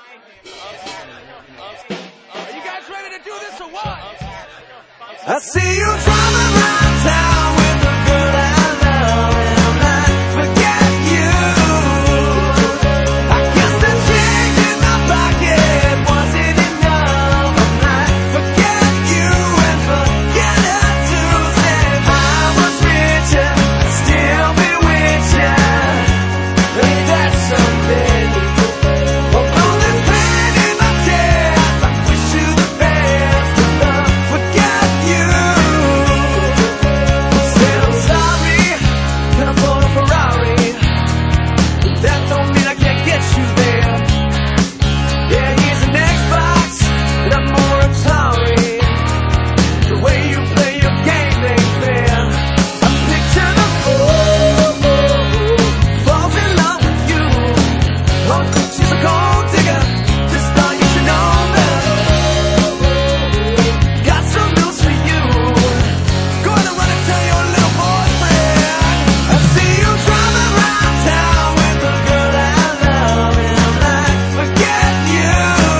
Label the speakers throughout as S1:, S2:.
S1: Are you guys ready to do this or what?
S2: I see you driving around town with a girl I love, and I forget you. I guess the change in my pocket wasn't enough. I forget you and forget her too. Said I was richer, I'd still be with you. Ain't that something? Although there's pain in my chest, I wish you the best. But I forget you. Said I'm sorry, that I bought a Ferrari. That don't mean I can't get you there. Yeah, here's an Xbox, and I'm more Atari. The way you play your game ain't fair. I picture the fool falls in love with you. Oh, she's a gold digger. Just thought you should know better. Got some news for you. Gonna run and tell your little boyfriend. I see you driving around town with a girl I love, and I forget you.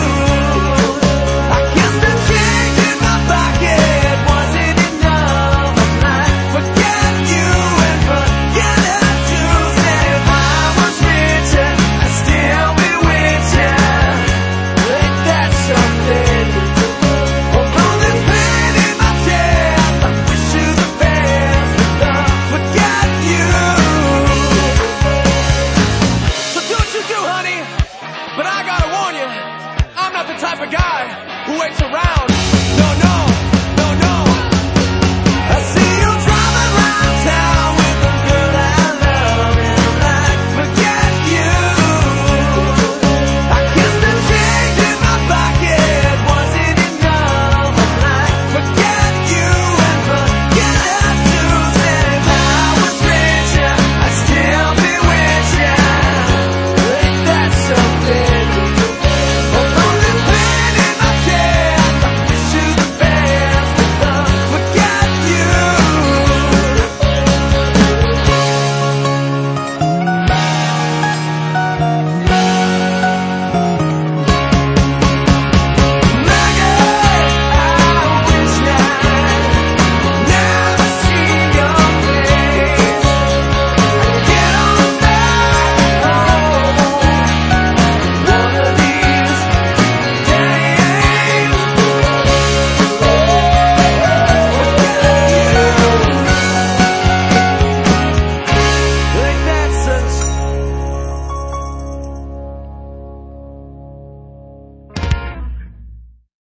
S2: I guess the change in my pocket wasn't enough. I forget you and forget her too. Said I was richer, I'd still be with you. Ain't that something? Although there's pain in my chest, I wish you the best. But I forget you. So do what you do, honey. But I gotta warn you, I'm not the type of guy who waits around